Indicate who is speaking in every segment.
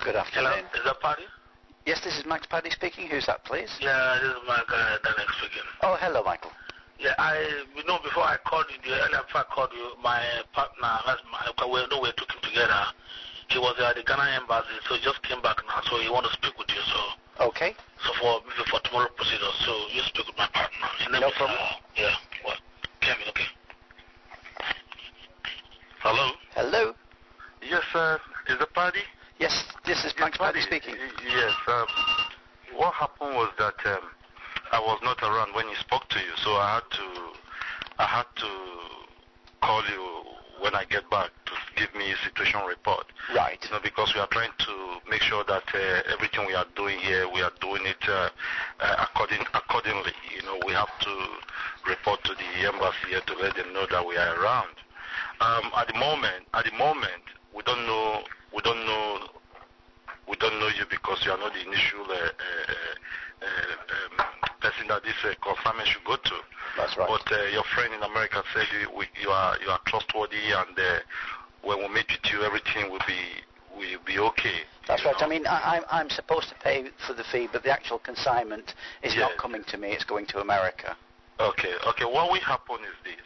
Speaker 1: Good afternoon.
Speaker 2: Hello, is that Paddy?
Speaker 1: Yes, this is Max Paddy speaking. Who's that, please?
Speaker 2: Yeah, this is Mike Daniel speaking.
Speaker 1: Oh, hello, Michael.
Speaker 2: Yeah, before I called you, earlier before I called you, my partner, we were talking together. He was at the Ghana embassy, so he just came back now, so he want to speak with you, so.
Speaker 1: Okay.
Speaker 2: So for tomorrow procedure, so you speak with my partner.
Speaker 1: No problem.
Speaker 2: Yeah, what? Kevin, okay. Hello?
Speaker 1: Hello?
Speaker 3: Yes, is it Paddy?
Speaker 1: Yes, this is Max Paddy speaking.
Speaker 3: Yes, what happened was that I was not around when he spoke to you, so I had to call you when I get back to give me a situation report.
Speaker 1: Right.
Speaker 3: You know, because we are trying to make sure that everything we are doing here, we are doing it accordingly. You know, we have to report to the embassy here to let them know that we are around. At the moment, we don't know you because you are not the initial person that this consignment should go to.
Speaker 1: That's right.
Speaker 3: But your friend in America said you are trustworthy, and when we meet with you, everything will be okay.
Speaker 1: That's right. I mean, I'm supposed to pay for the fee, but the actual consignment is not coming to me. It's going to America.
Speaker 3: Okay. What will happen is this.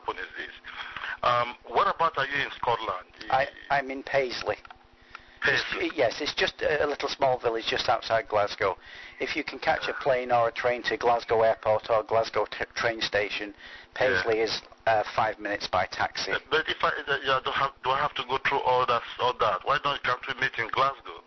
Speaker 3: What about, are you in Scotland?
Speaker 1: I'm in Paisley.
Speaker 3: Paisley?
Speaker 1: Yes, it's just a little small village just outside Glasgow. If you can catch a plane or a train to Glasgow Airport or Glasgow train station, Paisley is 5 minutes by taxi.
Speaker 3: But if do I have to go through all that? Why don't you meet in Glasgow?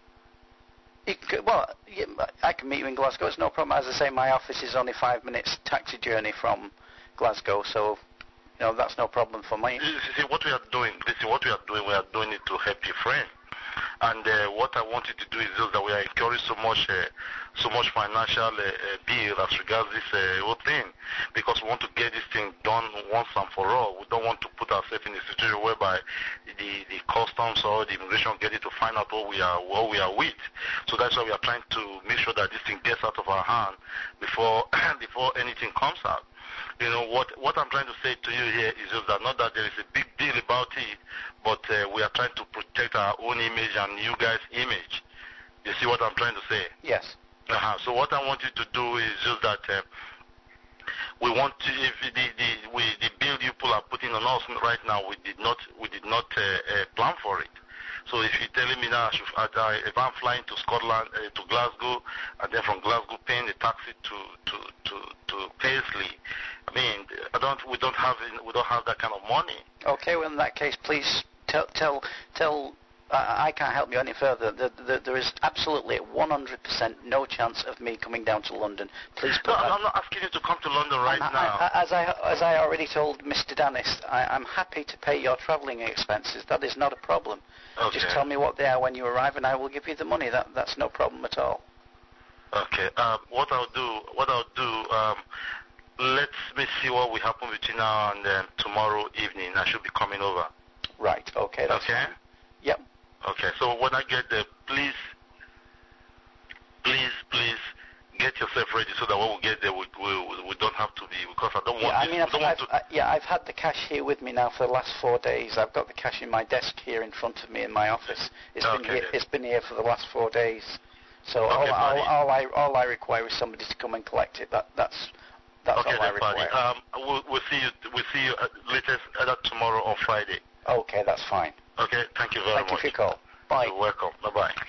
Speaker 1: I can meet you in Glasgow. It's no problem. As I say, my office is only 5 minutes taxi journey from Glasgow, so that's no problem for me.
Speaker 3: See what we are doing. We are doing it to help your friend. And what I want you to do is just that we are incurring so much financial bill as regards this whole thing, because we want to get this thing done once and for all. We don't want to put ourselves in a situation whereby the customs or the immigration get it to find out what we are with. So that's why we are trying to make sure that this thing gets out of our hand before anything comes out. You know, what I'm trying to say to you here is just that not that there is a big deal about it, but we are trying to protect our own image and you guys' image. You see what I'm trying to say?
Speaker 1: Yes.
Speaker 3: So what I want you to do is just that we want to, if the bill you people are putting on us right now, we did not plan for it. So if you're telling me now, if I'm flying to Scotland, to Glasgow, and then from Glasgow paying the taxi to Paisley, I mean, we don't have that kind of money.
Speaker 1: Okay, well in that case, please tell. I can't help you any further. There is absolutely 100% no chance of me coming down to London. Please put that.
Speaker 3: I'm not asking you to come to London right now.
Speaker 1: As I already told Mr. Dennis, I'm happy to pay your travelling expenses. That is not a problem.
Speaker 3: Okay.
Speaker 1: Just tell me what they are when you arrive, and I will give you the money. That's no problem at all.
Speaker 3: Okay. What I'll do. Let me see what will happen between now and tomorrow evening. I should be coming over.
Speaker 1: Right. Okay. That's
Speaker 3: okay.
Speaker 1: Fine. Yep.
Speaker 3: Okay. So when I get there, please get yourself ready so that when we get there, we don't have to be, because I don't want.
Speaker 1: I've had the cash here with me now for the last 4 days. I've got the cash in my desk here in front of me in my office. It's been here for the last 4 days. So
Speaker 3: okay,
Speaker 1: all I require is somebody to come and collect it. That's
Speaker 3: okay,
Speaker 1: all I require.
Speaker 3: We'll see you latest either tomorrow or Friday.
Speaker 1: Okay, that's fine.
Speaker 3: Okay, thank you very much.
Speaker 1: Thank you for your call. Bye.
Speaker 3: You're welcome. Bye-bye.